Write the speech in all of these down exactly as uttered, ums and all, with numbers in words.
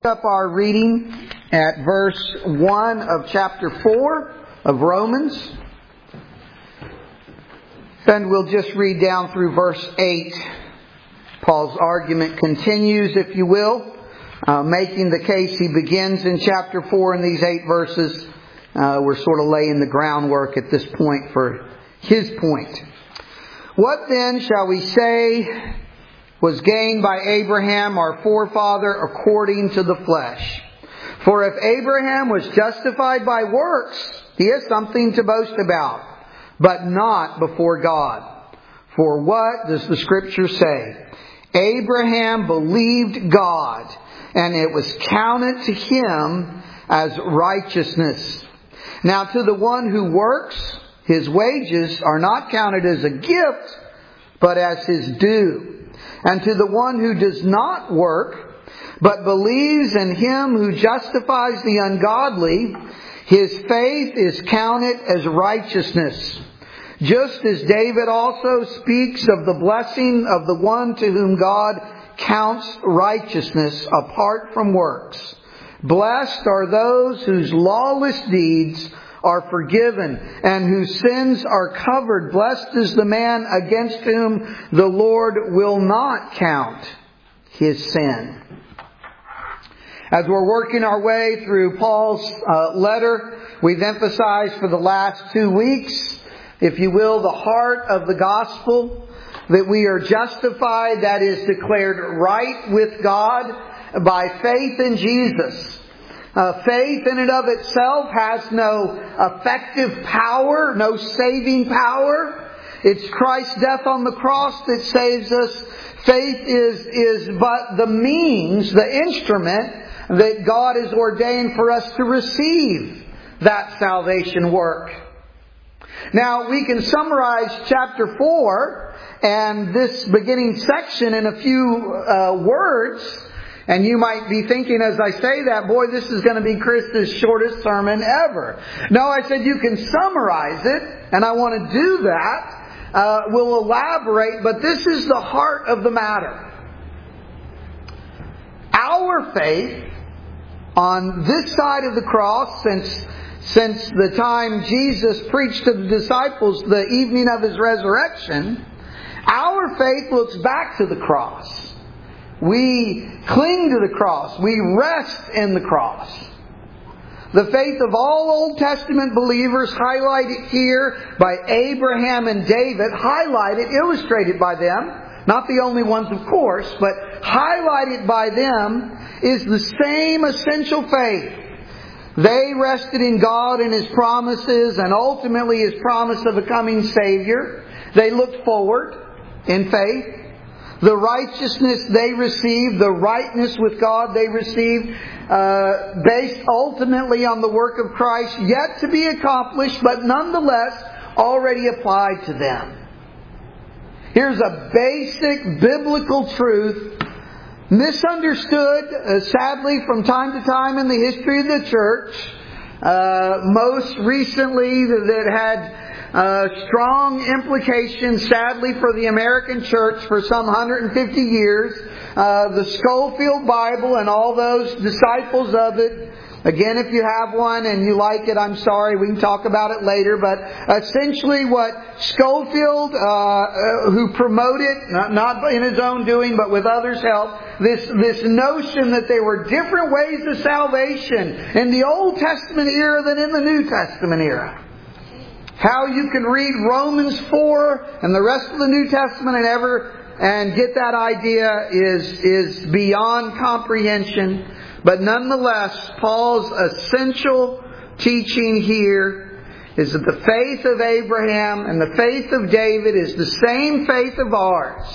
Up our reading at verse one of chapter four of Romans. And we'll just read down through verse eight. Paul's argument continues, if you will, uh, making the case he begins in chapter four in these eight verses. Uh, we're sort of laying the groundwork at this point for his point. What then shall we say was gained by Abraham, our forefather, according to the flesh? For if Abraham was justified by works, he has something to boast about, but not before God. For what does the Scripture say? Abraham believed God, and it was counted to him as righteousness. Now to the one who works, his wages are not counted as a gift, but as his due. And to the one who does not work, but believes in Him who justifies the ungodly, his faith is counted as righteousness. Just as David also speaks of the blessing of the one to whom God counts righteousness apart from works. Blessed are those whose lawless deeds are forgiven, and whose sins are covered. Blessed is the man against whom the Lord will not count his sin. As we're working our way through Paul's uh, letter, we've emphasized for the last two weeks, if you will, the heart of the gospel, that we are justified, that is declared right with God by faith in Jesus. Uh, faith in and of itself has no effective power, no saving power. It's Christ's death on the cross that saves us. Faith is, is but the means, the instrument that God has ordained for us to receive that salvation work. Now, we can summarize chapter four and this beginning section in a few uh, words. And you might be thinking as I say that, boy, this is going to be Chris's shortest sermon ever. No, I said you can summarize it, and I want to do that. Uh, we'll elaborate, but this is the heart of the matter. Our faith on this side of the cross, since, since the time Jesus preached to the disciples the evening of His resurrection, our faith looks back to the cross. We cling to the cross. We rest in the cross. The faith of all Old Testament believers, highlighted here by Abraham and David, highlighted, illustrated by them, not the only ones of course, but highlighted by them, is the same essential faith. They rested in God and His promises, and ultimately His promise of a coming Savior. They looked forward in faith. The righteousness they received, the rightness with God they received, uh, based ultimately on the work of Christ, yet to be accomplished, but nonetheless already applied to them. Here's a basic biblical truth, misunderstood, uh, sadly, from time to time in the history of the church. Uh, most recently, that had Uh, strong implications, sadly, for the American church for some one hundred fifty years. Uh, the Scofield Bible and all those disciples of it. Again, if you have one and you like it, I'm sorry, we can talk about it later. But essentially what Scofield, uh, who promoted, not, not in his own doing, but with others' help, this, this notion that there were different ways of salvation in the Old Testament era than in the New Testament era. How you can read Romans four and the rest of the New Testament and ever and get that idea is, is beyond comprehension. But nonetheless, Paul's essential teaching here is that the faith of Abraham and the faith of David is the same faith of ours.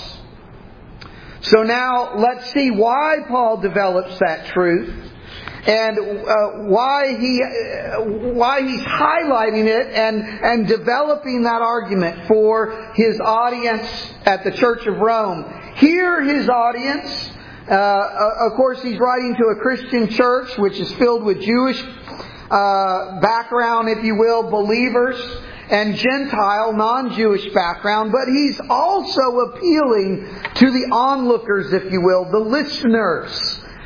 So now let's see why Paul develops that truth. And uh, why he, uh, why he's highlighting it and, and developing that argument for his audience at the Church of Rome. Here his audience, uh, of course he's writing to a Christian church which is filled with Jewish uh, background, if you will, believers, and Gentile, non-Jewish background. But he's also appealing to the onlookers, if you will, the listeners.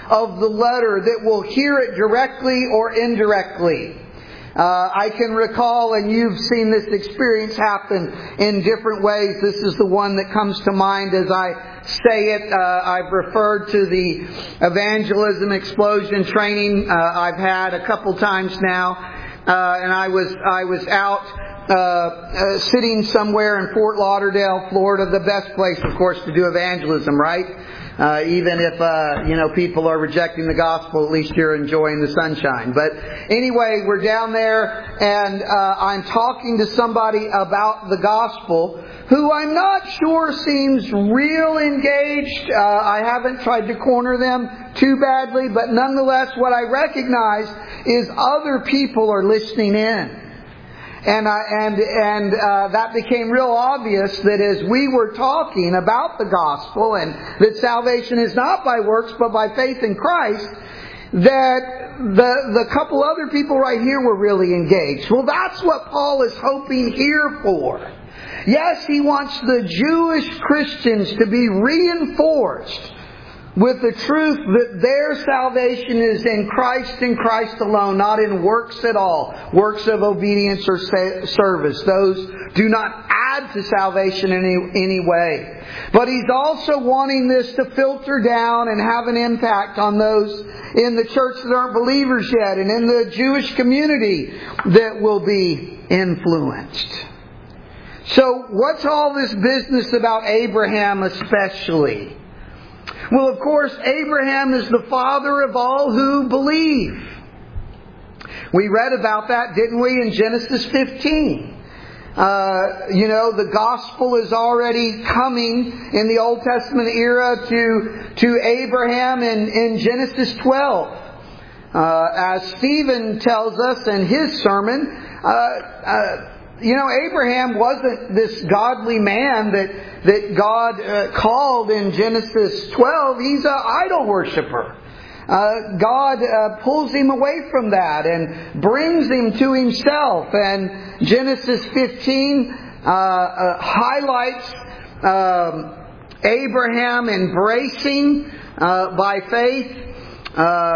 of the letter that will hear it directly or indirectly. Uh, I can recall, and you've seen this experience happen in different ways. This is the one that comes to mind as I say it. Uh, I've referred to the evangelism explosion training uh, I've had a couple times now, uh, and I was I was out uh, uh, sitting somewhere in Fort Lauderdale, Florida, the best place, of course, to do evangelism, right? Uh, even if, uh, you know, people are rejecting the gospel, at least you're enjoying the sunshine. But anyway, we're down there and uh, I'm talking to somebody about the gospel who I'm not sure seems real engaged. Uh, I haven't tried to corner them too badly, but nonetheless, what I recognize is other people are listening in. And I, and and uh, that became real obvious that as we were talking about the gospel and that salvation is not by works but by faith in Christ, that the the couple other people right here were really engaged. Well, that's what Paul is hoping here for. Yes, he wants the Jewish Christians to be reinforced with the truth that their salvation is in Christ and Christ alone, not in works at all, works of obedience or service. Those do not add to salvation in any, any way. But he's also wanting this to filter down and have an impact on those in the church that aren't believers yet and in the Jewish community that will be influenced. So what's all this business about Abraham especially? Well, of course, Abraham is the father of all who believe. We read about that, didn't we, in Genesis fifteen. Uh, you know, the gospel is already coming in the Old Testament era to, to Abraham in, in Genesis twelve. Uh, as Stephen tells us in his sermon, uh, uh, you know, Abraham wasn't this godly man that, that God uh, called in Genesis twelve. He's an idol worshiper. Uh, God uh, pulls him away from that and brings him to himself. And Genesis fifteen uh, uh, highlights um, Abraham embracing uh, by faith uh,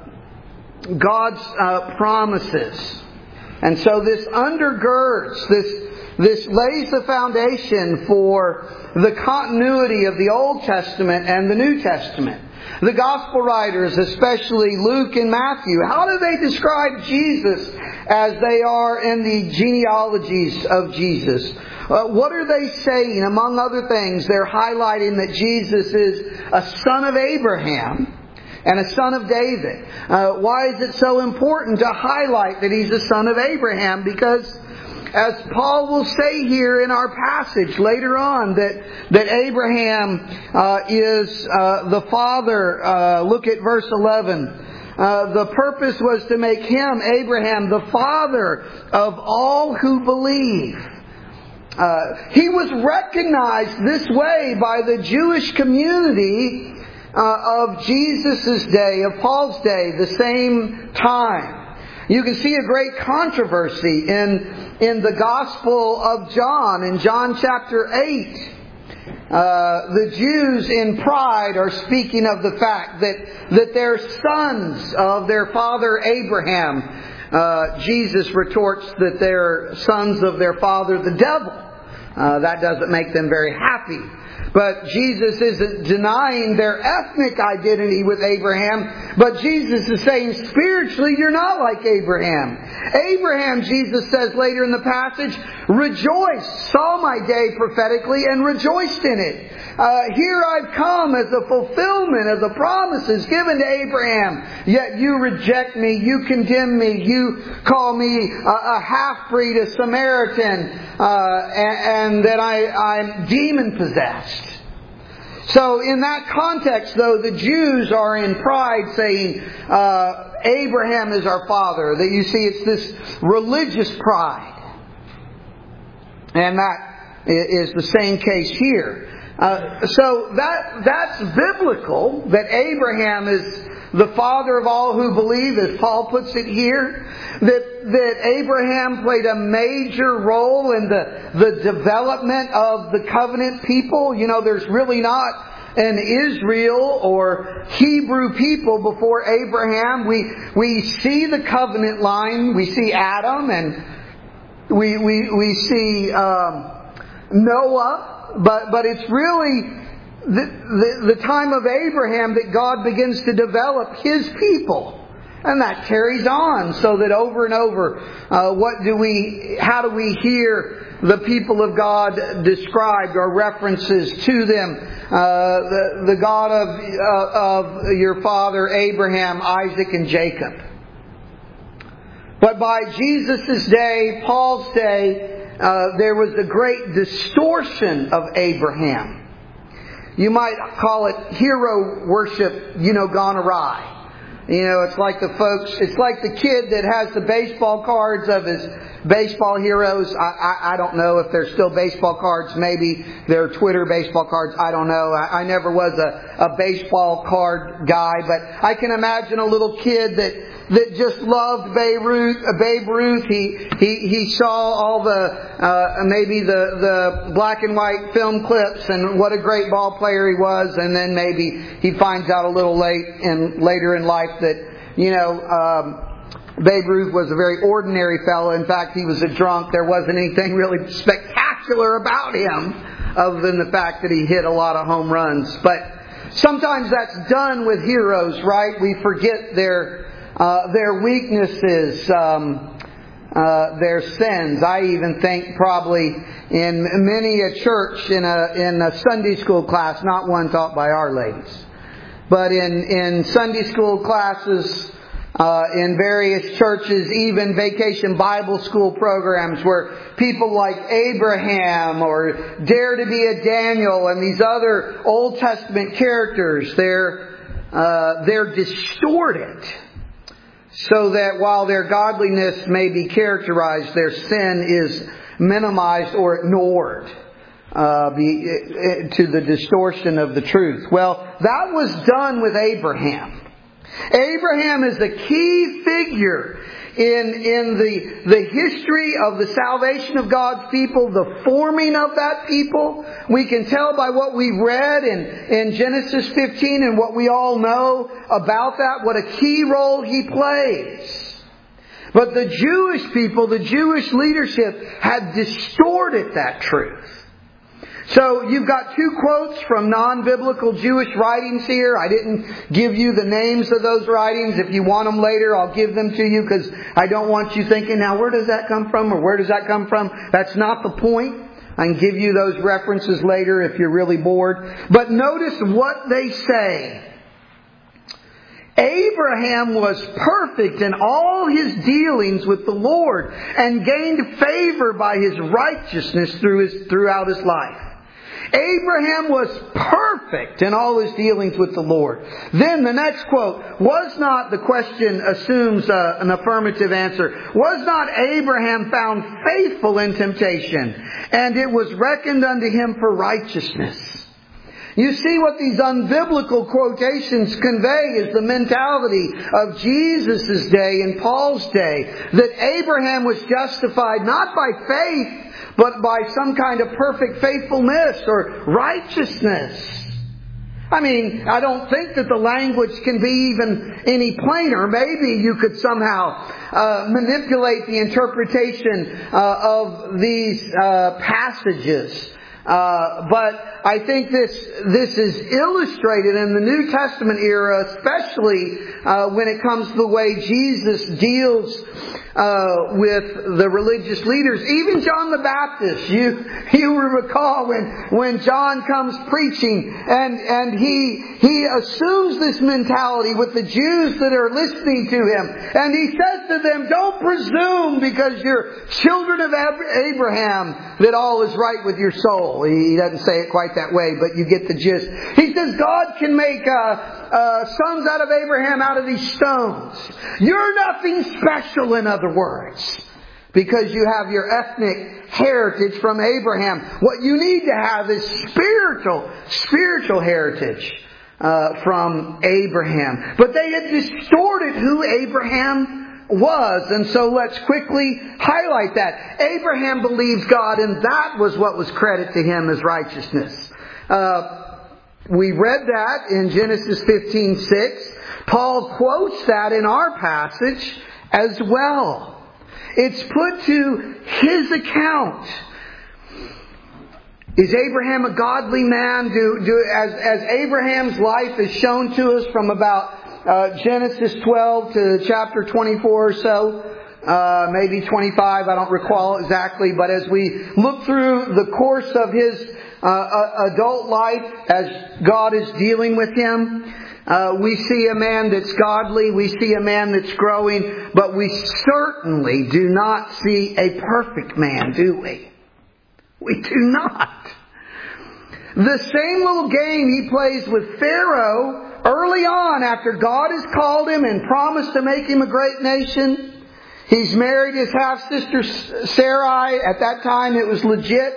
God's uh, promises. And so this undergirds, this, this lays the foundation for the continuity of the Old Testament and the New Testament. The Gospel writers, especially Luke and Matthew, how do they describe Jesus as they are in the genealogies of Jesus? Uh, what are they saying? Among other things, they're highlighting that Jesus is a son of Abraham and a son of David. Uh, why is it so important to highlight that he's a son of Abraham? Because as Paul will say here in our passage later on, that, that Abraham uh, is uh, the father. Uh, look at verse eleven. Uh, the purpose was to make him, Abraham, the father of all who believe. Uh, he was recognized this way by the Jewish community Uh, of Jesus' day, of Paul's day, the same time. You can see a great controversy in, in the Gospel of John, in John chapter eight. Uh, the Jews in pride are speaking of the fact that, that they're sons of their father Abraham. Uh, Jesus retorts that they're sons of their father the devil. Uh, that doesn't make them very happy. But Jesus isn't denying their ethnic identity with Abraham. But Jesus is saying spiritually, you're not like Abraham. Abraham, Jesus says later in the passage, rejoiced, saw my day prophetically and rejoiced in it. Uh, here I've come as a fulfillment of the promises given to Abraham. Yet you reject me, you condemn me, you call me a, a half-breed, a Samaritan, uh, and, and that I, I'm demon-possessed. So in that context, though, the Jews are in pride saying, uh, Abraham is our father. That you see, it's this religious pride. And that is the same case here. Uh, so that that's biblical, that Abraham is the father of all who believe, as Paul puts it here. That that Abraham played a major role in the, the development of the covenant people. You know, there's really not an Israel or Hebrew people before Abraham. We we see the covenant line. We see Adam, and we we we see um, Noah. But but it's really the, the the time of Abraham that God begins to develop His people. And that carries on, so that over and over, uh, what do we, how do we hear the people of God described, or references to them? Uh, the, the God of, uh, of your father Abraham, Isaac, and Jacob. But by Jesus' day, Paul's day, uh, there was a great distortion of Abraham. You might call it hero worship, you know, gone awry. You know, it's like the folks, it's like the kid that has the baseball cards of his baseball heroes. I, I, I don't know if they're still baseball cards. Maybe they're Twitter baseball cards. I don't know. I, I never was a, a baseball card guy, but I can imagine a little kid that, that just loved Babe Ruth. Uh, Babe Ruth. He, he, he saw all the, uh, maybe the, the black and white film clips and what a great ball player he was. And then maybe he finds out a little late and later in life that, you know, um, Babe Ruth was a very ordinary fellow. In fact, he was a drunk. There wasn't anything really spectacular about him other than the fact that he hit a lot of home runs. But sometimes that's done with heroes, right? We forget their uh, their weaknesses, um, uh, their sins. I even think probably in many a church, in a in a Sunday school class, not one taught by our ladies, but in in Sunday school classes. Uh, in various churches, even vacation Bible school programs where people like Abraham or Dare to be a Daniel and these other Old Testament characters, they're, uh, they're distorted so that while their godliness may be characterized, their sin is minimized or ignored uh, be, to the distortion of the truth. Well, that was done with Abraham. Abraham is the key figure in, in the, the history of the salvation of God's people, the forming of that people. We can tell by what we read in, in Genesis fifteen and what we all know about that, what a key role he plays. But the Jewish people, the Jewish leadership, had distorted that truth. So you've got two quotes from non-biblical Jewish writings here. I didn't give you the names of those writings. If you want them later, I'll give them to you because I don't want you thinking, now where does that come from or where does that come from? That's not the point. I can give you those references later if you're really bored. But notice what they say. Abraham was perfect in all his dealings with the Lord and gained favor by his righteousness through his, throughout his life. Abraham was perfect in all his dealings with the Lord. Then the next quote, was not, the question assumes uh, an affirmative answer, was not Abraham found faithful in temptation, and it was reckoned unto him for righteousness? You see what these unbiblical quotations convey is the mentality of Jesus' day and Paul's day, that Abraham was justified not by faith, but by some kind of perfect faithfulness or righteousness. I mean, I don't think that the language can be even any plainer. Maybe you could somehow uh, manipulate the interpretation uh, of these uh, passages. Uh, but I think this this is illustrated in the New Testament era, especially uh, when it comes to the way Jesus deals uh, with the religious leaders. Even John the Baptist, you you will recall when when John comes preaching and and he he assumes this mentality with the Jews that are listening to him, and he says to them, "Don't presume because you're children of Abraham that all is right with your soul." He doesn't say it quite that way, but you get the gist. He says God can make uh, uh, sons out of Abraham out of these stones. You're nothing special, in other words, because you have your ethnic heritage from Abraham. What you need to have is spiritual, spiritual heritage uh, from Abraham. But they had distorted who Abraham was, and so let's quickly highlight that. Abraham believed God, and that was what was credited to him as righteousness. Uh, we read that in Genesis fifteen six. Paul quotes that in our passage as well. It's put to his account. Is Abraham a godly man? Do, do, as, as Abraham's life is shown to us from about uh, Genesis twelve to chapter twenty-four or so, uh, maybe twenty-five, I don't recall exactly, but as we look through the course of his uh, adult life as God is dealing with him, Uh, we see a man that's godly, we see a man that's growing, but we certainly do not see a perfect man, do we? We do not. The same little game he plays with Pharaoh early on after God has called him and promised to make him a great nation. He's married his half-sister Sarai. At that time it was legit.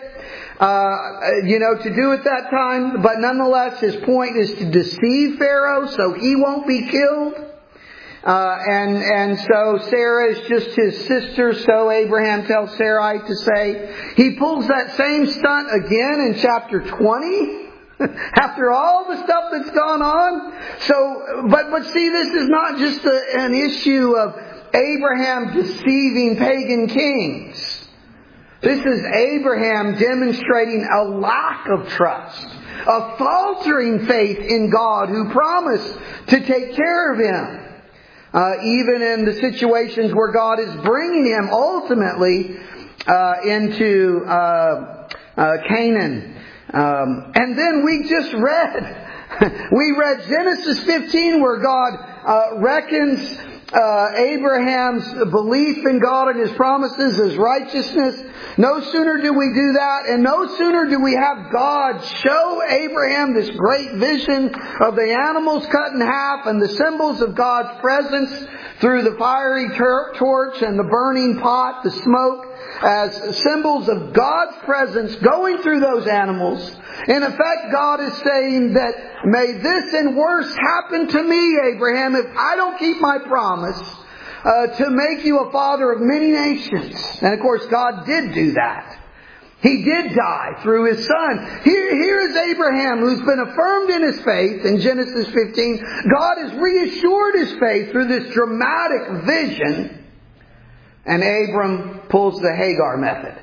Uh, you know, to do at that time. But nonetheless, his point is to deceive Pharaoh so he won't be killed. Uh, and, and so Sarah is just his sister, so Abraham tells Sarai to say. He pulls that same stunt again in chapter twenty. After all the stuff that's gone on. So, but, but see, this is not just a, an issue of Abraham deceiving pagan kings. This is Abraham demonstrating a lack of trust, a faltering faith in God who promised to take care of him. Uh, even in the situations where God is bringing him ultimately uh, into uh, uh, Canaan. Um, and then we just read, we read Genesis fifteen where God uh, reckons uh, Abraham's belief in God and His promises as righteousness. No sooner do we do that, and no sooner do we have God show Abraham this great vision of the animals cut in half and the symbols of God's presence through the fiery tor- torch and the burning pot, the smoke, as symbols of God's presence going through those animals. In effect, God is saying that, may this and worse happen to me, Abraham, if I don't keep my promise uh, to make you a father of many nations. And of course, God did do that. He did die through His Son. Here, here is Abraham, who's been affirmed in his faith in Genesis fifteen. God has reassured his faith through this dramatic vision. And Abram pulls the Hagar method.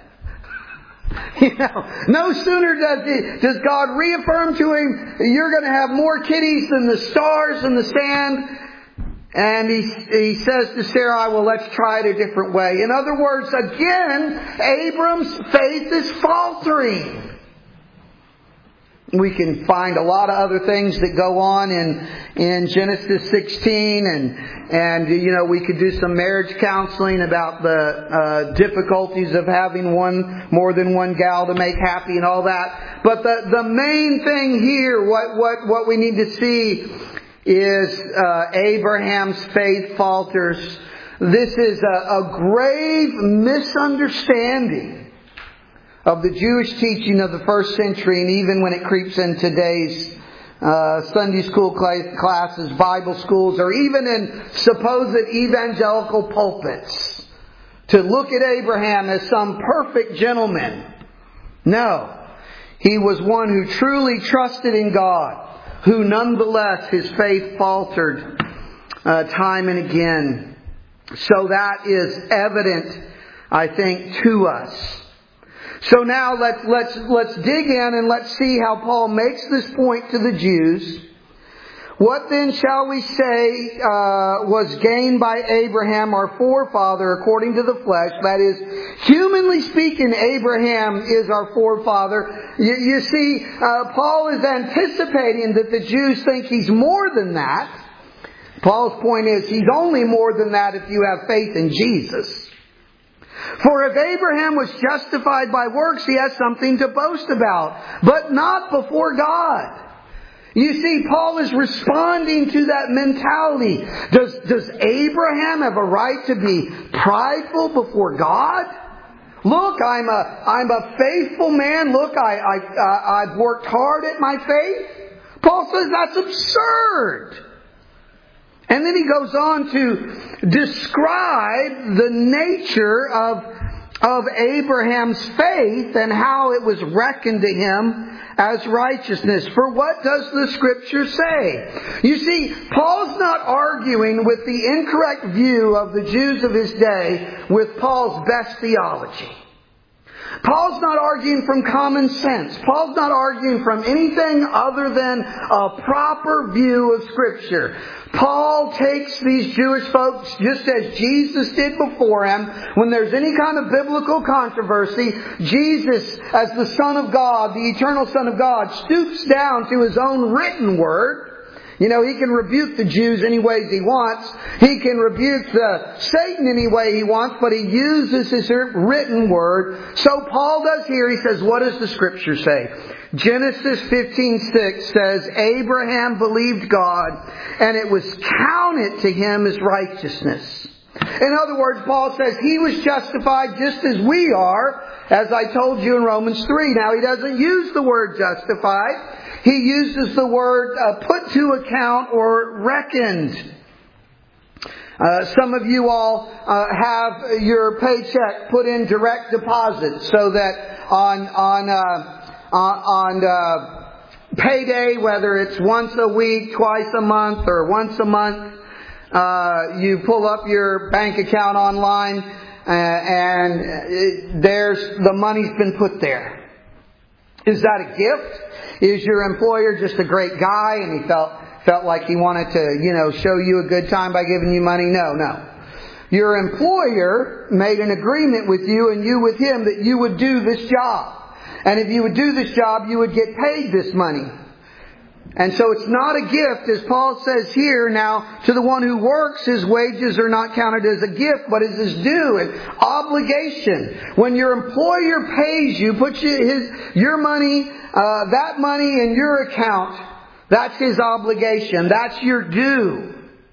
You know, no sooner does he, does God reaffirm to him, you're going to have more kitties than the stars in the sand. And he, he says to Sarai, well, let's try it a different way. In other words, again, Abram's faith is faltering. We can find a lot of other things that go on in, in Genesis sixteen, and, and, you know, we could do some marriage counseling about the, uh, difficulties of having one, more than one gal to make happy and all that. But the, the main thing here, what, what, what we need to see is, uh, Abraham's faith falters. This is a, a grave misunderstanding of the Jewish teaching of the first century, and even when it creeps in today's uh, Sunday school classes, Bible schools, or even in supposed evangelical pulpits, to look at Abraham as some perfect gentleman. No. He was one who truly trusted in God, who nonetheless his faith faltered uh, time and again. So that is evident, I think, to us. So now let's, let's, let's dig in and let's see how Paul makes this point to the Jews. What then shall we say uh, was gained by Abraham, our forefather, according to the flesh? That is, humanly speaking, Abraham is our forefather. You, you see, uh, Paul is anticipating that the Jews think he's more than that. Paul's point is, he's only more than that if you have faith in Jesus. For if Abraham was justified by works, he has something to boast about, but not before God. You see, Paul is responding to that mentality. Does, does Abraham have a right to be prideful before God? Look, I'm a, I'm a faithful man. Look, I, I, uh, I've worked hard at my faith. Paul says that's absurd. And then he goes on to describe the nature of of Abraham's faith and how it was reckoned to him as righteousness. For what does the Scripture say? You see, Paul's not arguing with the incorrect view of the Jews of his day with Paul's best theology. Paul's not arguing from common sense. Paul's not arguing from anything other than a proper view of Scripture. Paul takes these Jewish folks just as Jesus did before him. When there's any kind of biblical controversy, Jesus, as the Son of God, the eternal Son of God, stoops down to His own written Word. You know, He can rebuke the Jews any ways He wants. He can rebuke the Satan any way He wants, but He uses His written Word. So Paul does here. He says, what does the Scripture say? Genesis fifteen six says, Abraham believed God, and it was counted to him as righteousness. In other words, Paul says he was justified just as we are, as I told you in Romans three. Now, he doesn't use the word justified. He uses the word uh, put to account or reckoned. Uh, some of you all uh, have your paycheck put in direct deposit so that on on uh, on, on uh, payday, whether it's once a week, twice a month, or once a month, uh, you pull up your bank account online uh, and it, there's the money's been put there. Is that a gift? Is your employer just a great guy and he felt felt like he wanted to, you know, show you a good time by giving you money? No, no. Your employer made an agreement with you and you with him that you would do this job. And if you would do this job, you would get paid this money. And so it's not a gift, as Paul says here. Now, to the one who works, his wages are not counted as a gift, but as his due, an obligation. When your employer pays you, puts you his your money, uh, that money in your account, that's his obligation. That's your due.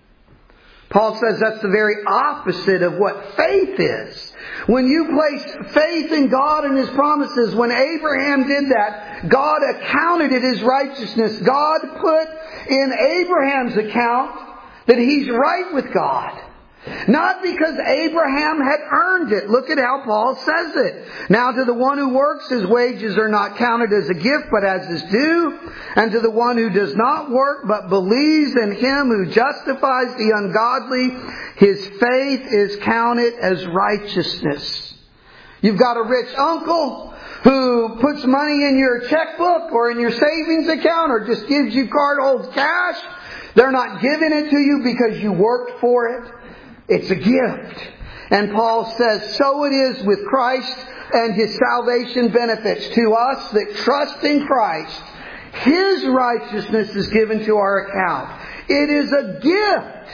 Paul says that's the very opposite of what faith is. When you place faith in God and His promises, when Abraham did that, God accounted it as righteousness. God put in Abraham's account that he's right with God. Not because Abraham had earned it. Look at how Paul says it. Now to the one who works, his wages are not counted as a gift, but as his due. And to the one who does not work, but believes in Him who justifies the ungodly, his faith is counted as righteousness. You've got a rich uncle who puts money in your checkbook or in your savings account or just gives you card holds cash. They're not giving it to you because you worked for it. It's a gift. And Paul says, so it is with Christ and His salvation benefits to us that trust in Christ. His righteousness is given to our account. It is a gift.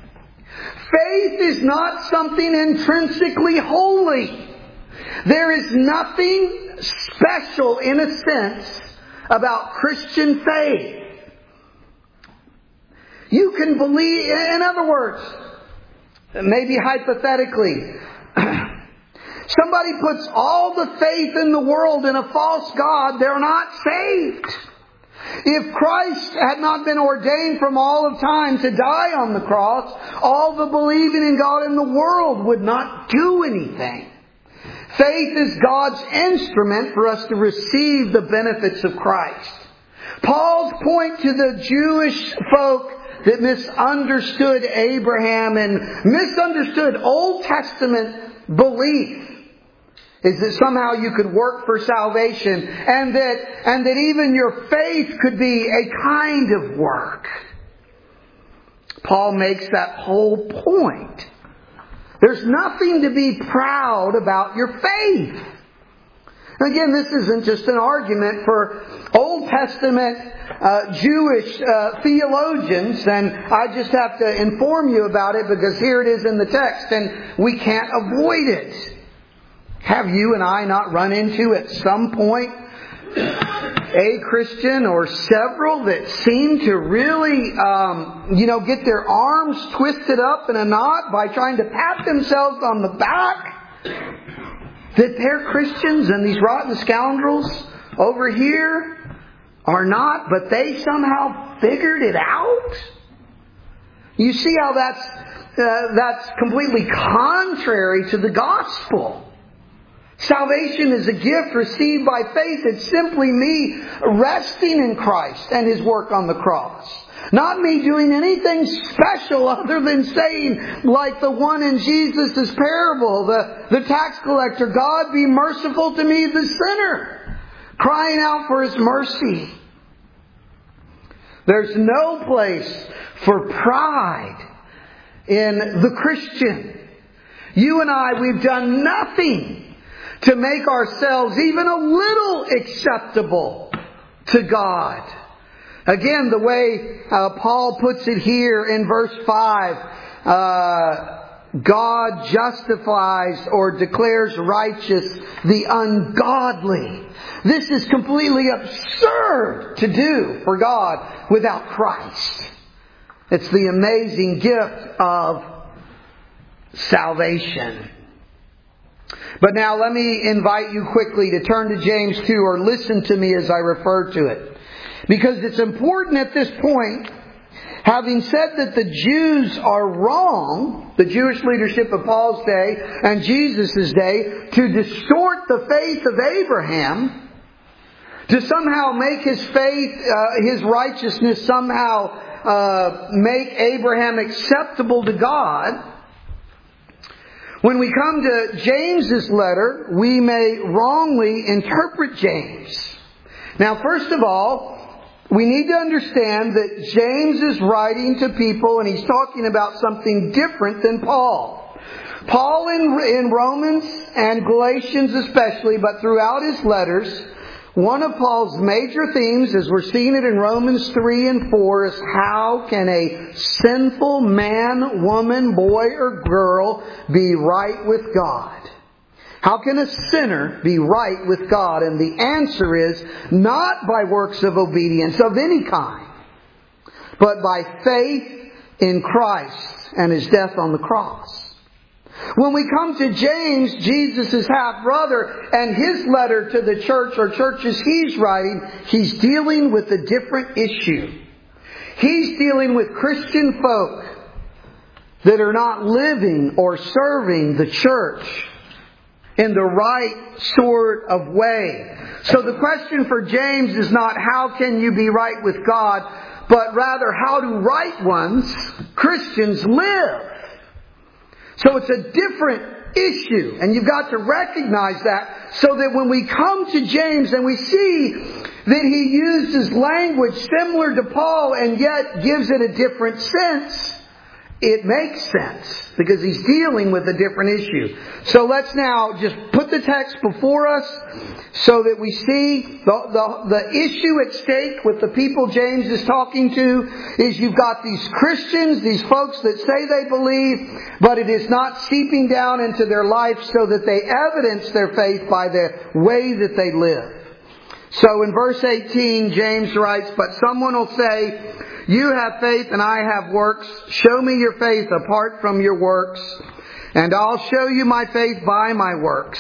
Faith is not something intrinsically holy. There is nothing special, in a sense, about Christian faith. You can believe, in other words, maybe hypothetically, somebody puts all the faith in the world in a false god, they're not saved. If Christ had not been ordained from all of time to die on the cross, all the believing in God in the world would not do anything. Faith is God's instrument for us to receive the benefits of Christ. Paul's point to the Jewish folk that misunderstood Abraham and misunderstood Old Testament belief is that somehow you could work for salvation and that, and that even your faith could be a kind of work. Paul makes that whole point. There's nothing to be proud about your faith. Again, this isn't just an argument for Old Testament uh, Jewish uh, theologians, and I just have to inform you about it because here it is in the text and we can't avoid it. Have you and I not run into at some point a Christian or several that seem to really, um, you know, get their arms twisted up in a knot by trying to pat themselves on the back? That they're Christians and these rotten scoundrels over here are not, but they somehow figured it out? You see how that's uh, that's completely contrary to the gospel. Salvation is a gift received by faith. It's simply me resting in Christ and His work on the cross. Not me doing anything special other than saying, like the one in Jesus' parable, the, the tax collector, God be merciful to me, the sinner, crying out for His mercy. There's no place for pride in the Christian. You and I, we've done nothing to make ourselves even a little acceptable to God. Again, the way uh, Paul puts it here in verse five, uh, God justifies or declares righteous the ungodly. This is completely absurd to do for God without Christ. It's the amazing gift of salvation. But now let me invite you quickly to turn to James two, or listen to me as I refer to it. Because it's important at this point, having said that the Jews are wrong, the Jewish leadership of Paul's day and Jesus' day, to distort the faith of Abraham, to somehow make his faith, uh, his righteousness somehow uh, make Abraham acceptable to God. When we come to James's letter, we may wrongly interpret James. Now, first of all, we need to understand that James is writing to people and he's talking about something different than Paul. Paul in, in Romans and Galatians especially, but throughout his letters, one of Paul's major themes, as we're seeing it in Romans three and four, is how can a sinful man, woman, boy, or girl be right with God? How can a sinner be right with God? And the answer is not by works of obedience of any kind, but by faith in Christ and His death on the cross. When we come to James, Jesus' half-brother, and his letter to the church or churches he's writing, he's dealing with a different issue. He's dealing with Christian folk that are not living or serving the church in the right sort of way. So the question for James is not how can you be right with God, but rather how do right ones, Christians, live? So it's a different issue, and you've got to recognize that, so that when we come to James and we see that he uses language similar to Paul and yet gives it a different sense, it makes sense because he's dealing with a different issue. So let's now just put the text before us so that we see the, the, the issue at stake with the people James is talking to is you've got these Christians, these folks that say they believe, but it is not seeping down into their life so that they evidence their faith by the way that they live. So in verse eighteen, James writes, "But someone will say, you have faith and I have works. Show me your faith apart from your works, and I'll show you my faith by my works.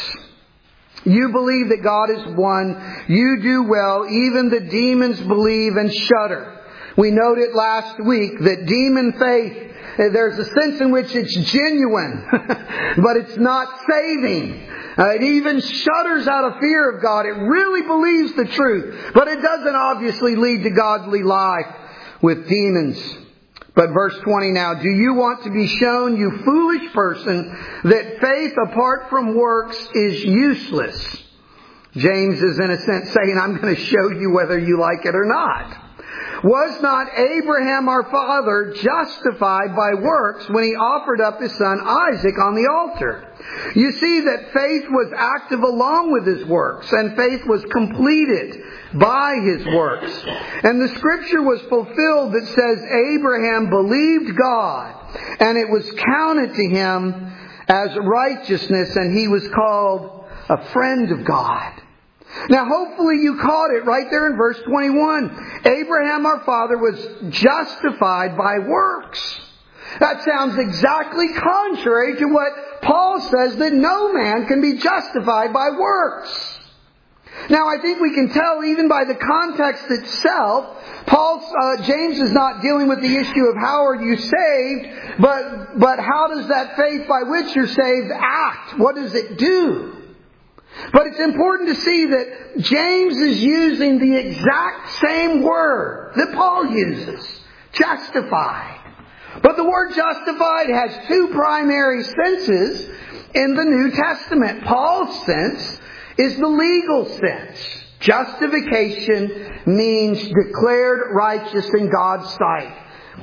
You believe that God is one. You do well. Even the demons believe and shudder." We noted last week that demon faith, there's a sense in which it's genuine, but it's not saving. Uh, it even shudders out of fear of God. It really believes the truth, but it doesn't obviously lead to godly life with demons. But verse twenty now, "Do you want to be shown, you foolish person, that faith apart from works is useless?" James is in a sense saying, I'm going to show you whether you like it or not. "Was not Abraham our father justified by works when he offered up his son Isaac on the altar? You see that faith was active along with his works, and faith was completed by his works. And the scripture was fulfilled that says, Abraham believed God, and it was counted to him as righteousness, and he was called a friend of God." Now hopefully you caught it right there in verse twenty-one. Abraham our father was justified by works. That sounds exactly contrary to what Paul says, that no man can be justified by works. Now I think we can tell even by the context itself, Paul, uh, James is not dealing with the issue of how are you saved, but, but how does that faith by which you're saved act? What does it do? But it's important to see that James is using the exact same word that Paul uses, justified. But the word justified has two primary senses in the New Testament. Paul's sense is the legal sense. Justification means declared righteous in God's sight.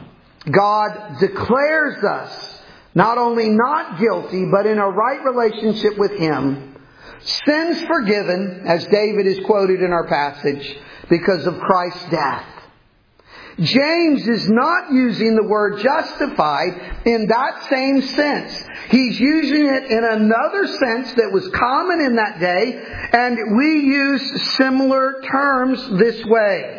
God declares us not only not guilty, but in a right relationship with Him. Sins forgiven, as David is quoted in our passage, because of Christ's death. James is not using the word justified in that same sense. He's using it in another sense that was common in that day, and we use similar terms this way.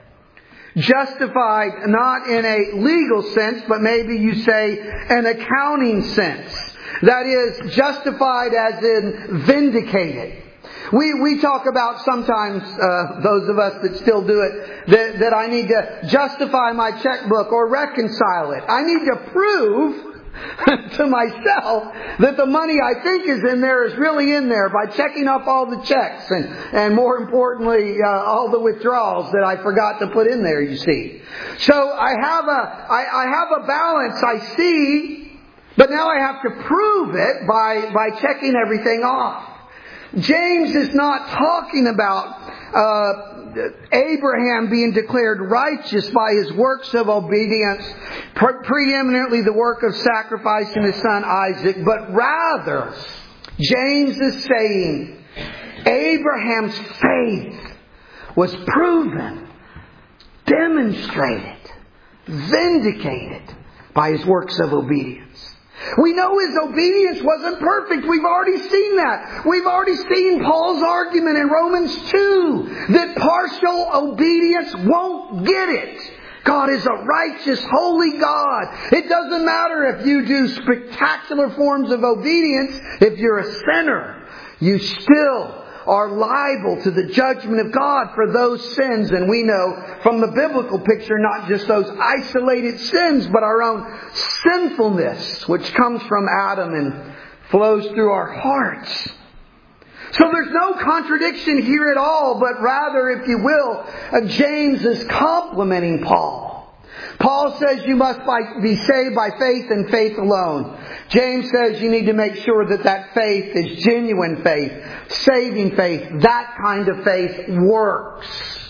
Justified not in a legal sense, but maybe you say an accounting sense. That is, justified as in vindicated. We we talk about sometimes, uh, those of us that still do it, that, that I need to justify my checkbook or reconcile it. I need to prove to myself that the money I think is in there is really in there by checking off all the checks and, and more importantly, uh, all the withdrawals that I forgot to put in there, you see. So I have a, I, I have a balance I see, but now I have to prove it by, by checking everything off. James is not talking about uh, Abraham being declared righteous by his works of obedience, pre- preeminently the work of sacrificing his son Isaac, but rather, James is saying, Abraham's faith was proven, demonstrated, vindicated by his works of obedience. We know his obedience wasn't perfect. We've already seen that. We've already seen Paul's argument in Romans two that partial obedience won't get it. God is a righteous, holy God. It doesn't matter if you do spectacular forms of obedience. If you're a sinner, you still are liable to the judgment of God for those sins. And we know from the biblical picture, not just those isolated sins, but our own sinfulness, which comes from Adam and flows through our hearts. So there's no contradiction here at all, but rather, if you will, uh, James is complimenting Paul. Paul says you must be saved by faith and faith alone. James says you need to make sure that that faith is genuine faith, saving faith. That kind of faith works.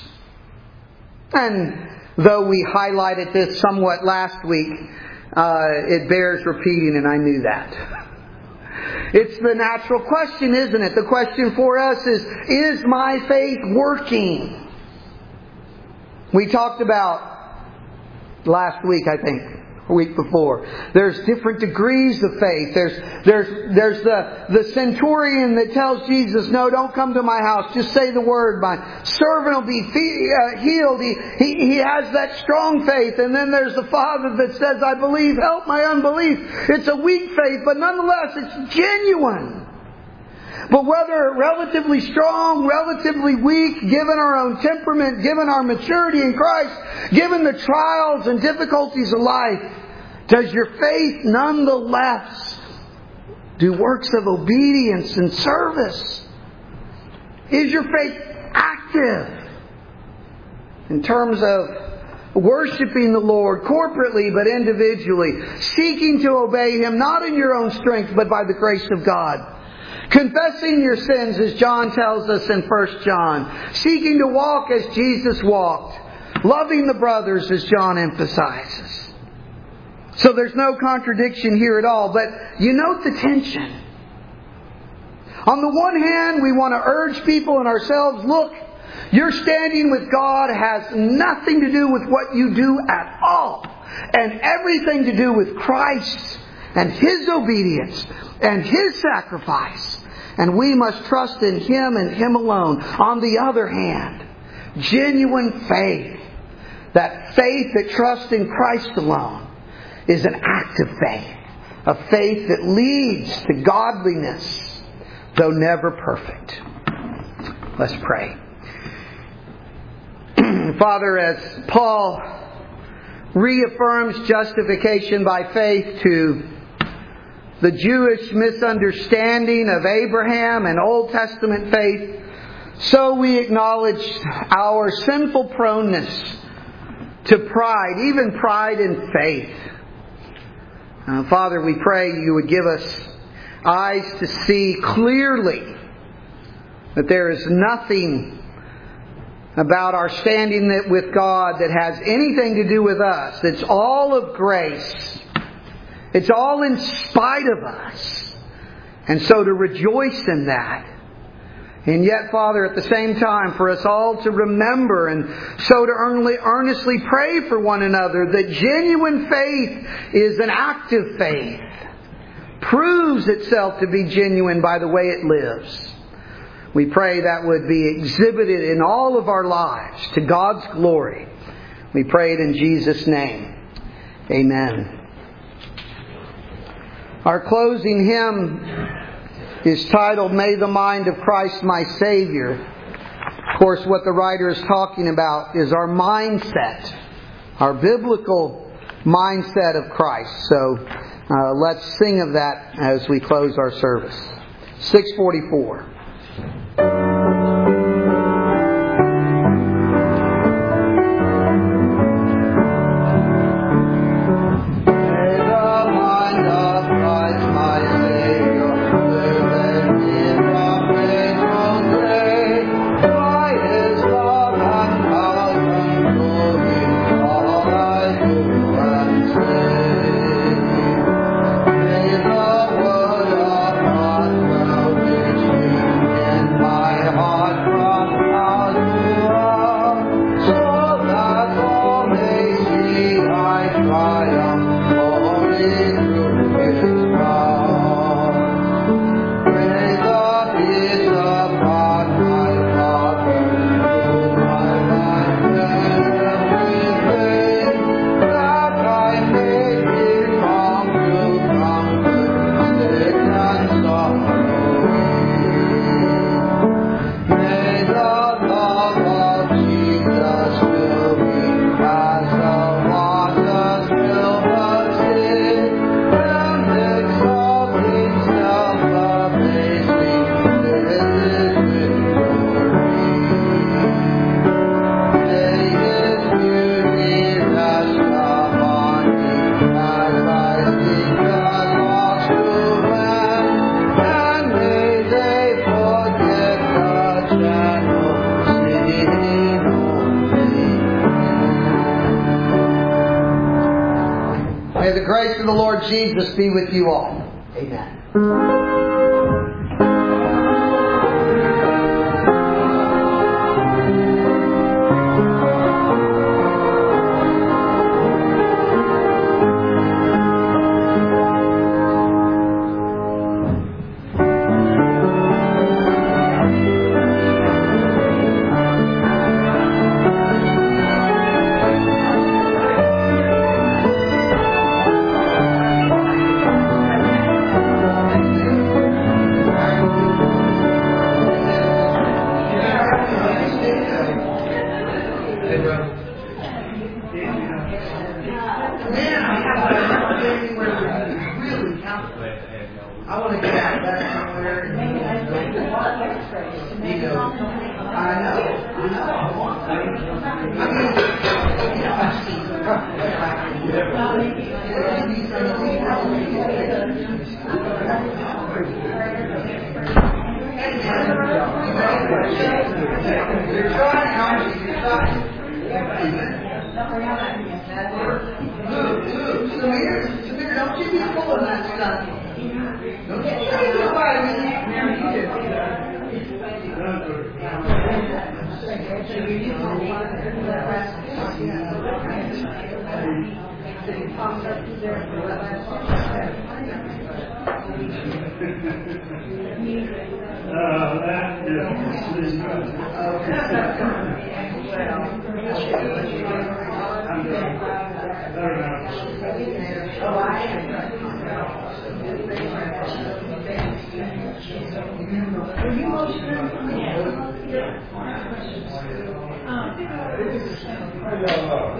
And though we highlighted this somewhat last week, uh, it bears repeating, and I knew that. It's the natural question, isn't it? The question for us is, is my faith working? We talked about last week, I think, a week before. There's different degrees of faith. There's there's there's the, the centurion that tells Jesus, no, don't come to my house. Just say the word. My servant will be fe- uh, healed. He, he, he has that strong faith. And then there's the father that says, I believe, help my unbelief. It's a weak faith, but nonetheless, it's genuine. But whether relatively strong, relatively weak, given our own temperament, given our maturity in Christ, given the trials and difficulties of life, does your faith nonetheless do works of obedience and service? Is your faith active in terms of worshiping the Lord corporately but individually, seeking to obey Him not in your own strength but by the grace of God? Confessing your sins, as John tells us in First John. Seeking to walk as Jesus walked. Loving the brothers, as John emphasizes. So there's no contradiction here at all. But you note the tension. On the one hand, we want to urge people and ourselves, look, your standing with God has nothing to do with what you do at all. And everything to do with Christ and His obedience and His sacrifice. And we must trust in Him and Him alone. On the other hand, genuine faith, that faith that trusts in Christ alone, is an active faith. A faith that leads to godliness, though never perfect. Let's pray. Father, as Paul reaffirms justification by faith to the Jewish misunderstanding of Abraham and Old Testament faith, so we acknowledge our sinful proneness to pride, even pride in faith. Uh, Father, we pray You would give us eyes to see clearly that there is nothing about our standing with God that has anything to do with us. It's all of grace. It's all in spite of us. And so to rejoice in that. And yet, Father, at the same time, for us all to remember and so to earnestly pray for one another that genuine faith is an active faith. Proves itself to be genuine by the way it lives. We pray that would be exhibited in all of our lives to God's glory. We pray it in Jesus' name. Amen. Our closing hymn is titled, May the Mind of Christ My Savior. Of course, what the writer is talking about is our mindset, our biblical mindset of Christ. So uh, let's sing of that as we close our service. six forty-four. Jesus be with you all. Amen.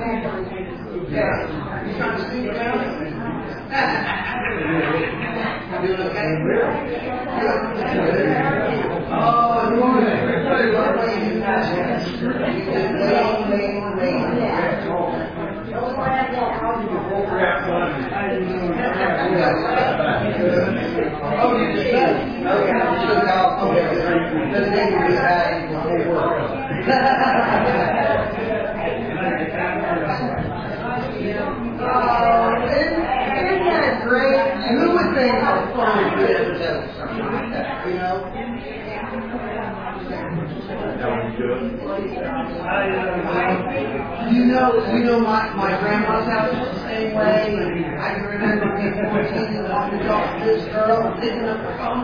Yeah. Oh, good morning. Oh, you just said it. Okay, I just took out. Okay, the name will be that in the whole world. Oh, isn't that great? And who would think how fun it would be to have something like that, you know? You know, you know, my, my grandma's house was the same way. And I can remember being fourteen and wanting to talk to this girl and picking up her phone.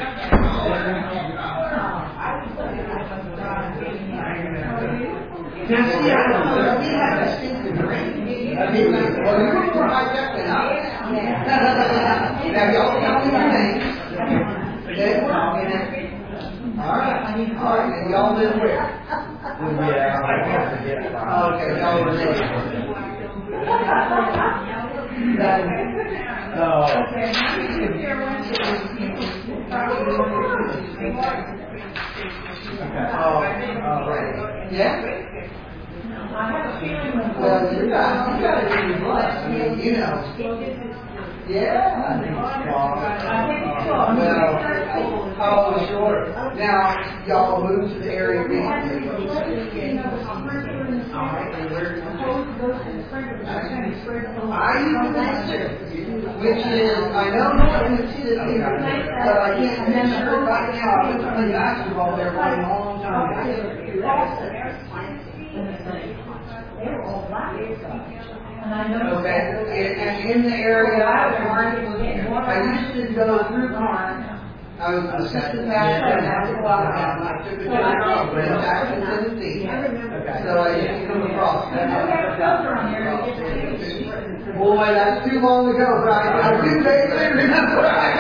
Now, see, I don't know. We have a stinking drink. I mean, well, you were more high-tech than I am. Now, y'all tell me your names. Okay? All right. All right. And y'all live where? Yeah, I can't forget. Okay, y'all were there. No. Oh, all right. Yeah? Well, you got, you got to be blessed. I mean, you know. Yeah. Well, oh, sure. Now, y'all moved to the area recently. I used to visit, which is, I know North City, but I can't remember right now. I went to play basketball there for a long time. Okay, and in the area I used to go through Karn. I was an assistant pastor in Alabama, and I took a job in Jackson, Tennessee. So I used to come across that. Boy, that's too long ago, but I, I do vaguely remember.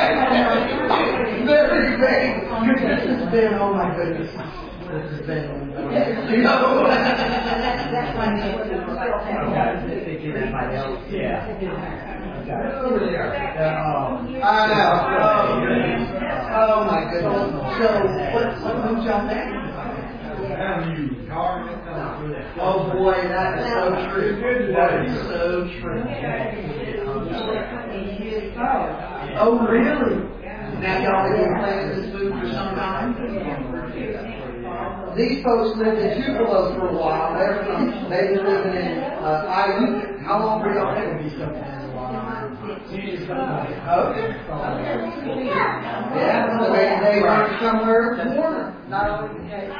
Very vague. This has been, oh my goodness. This has been, you know. That's my name. Yeah. Over there. I know. Oh, oh my goodness. So, what, what moved y'all back? Oh boy, that is so true. That is so true. Oh, really? Now y'all have been playing this food for some time? These folks lived in Tupelo for a while. They're from, they've been living in uh, Iuka. How long were y'all there? Okay. Yeah, so they, they were somewhere warmer. Not only.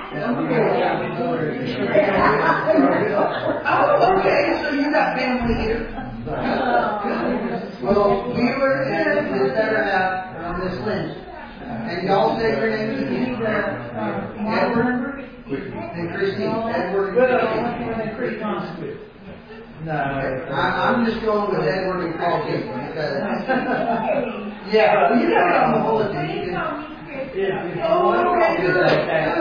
Oh, okay, so you got family here. Well, we were in this better half on this Lynch. And y'all say your names again? Edward and Christine. Edward and Christine. No, I, I'm just going with Edward and Christine because yeah, well, you got it on the bulletin. You can, yeah, oh, okay, good, good,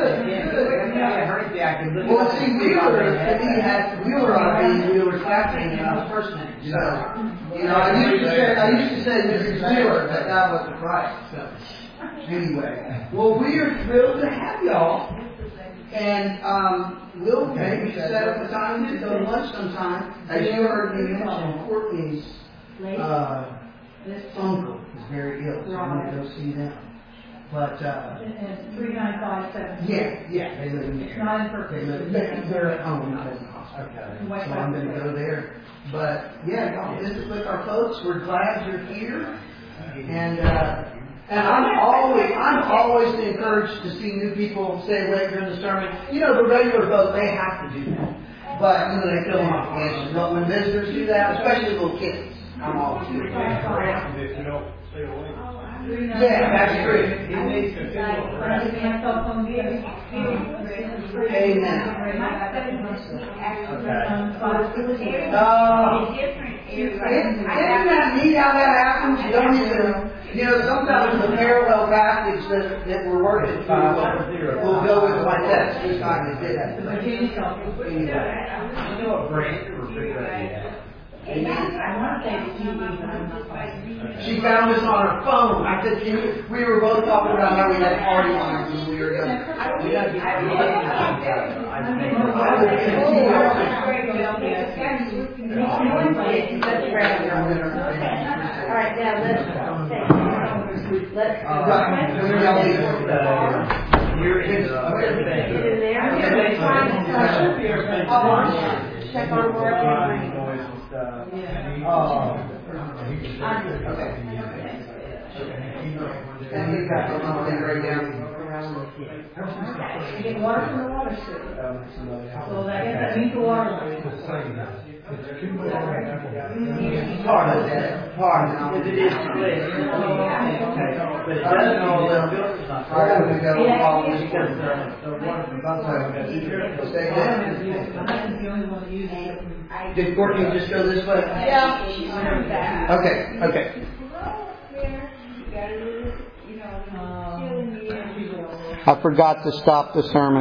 good. Well, see, we were we had we were on the we were clapping and I was first name. So you know, I used to say I used to say Missus Stewart, but that wasn't right. So anyway, well, we are thrilled to have y'all. And um, we'll maybe set up a time to go to lunch sometime. As you heard me mention, Courtney's uh, uncle is very ill, so I'm going to go see them. But uh, three nine five seven. Yeah, yeah, they live in the area. Not in Berkeley. They're, they're at home, not in the hospital. Okay. So I'm going to go there. But yeah, y'all visit with our folks. We're glad you're here. And. Uh, And I'm always, I'm always encouraged to see new people stay awake during the sermon. You know, the regular folks, they have to do that. But, you know, they fill them obligations. But when visitors do that, especially little kids, I'm always doing that. Yeah, that's true. Amen. Uh, isn't that neat how that happens? You don't even... You know, sometimes the parallel passage that, that we're working through will go with my text. This time it did that. Anyway. You know what brand or refrigerator you have? I want to say it's T V, but I'm not positive. She found us on her phone. I said, can you, we were both talking about how we had party lines when we were young. We had to be All right, now let's let's You're in. check on work. Oh. Okay. And he's got the little thing right down. You get water from the water sewer. So that, that means the water line. Part of that. Part of it. It is split. But it doesn't all the filters on. I have to go and follow this because the water from Buffalo. Stay there. Did Courtney just go this way? Yeah, she's coming back. Okay, okay. I forgot to stop the sermon.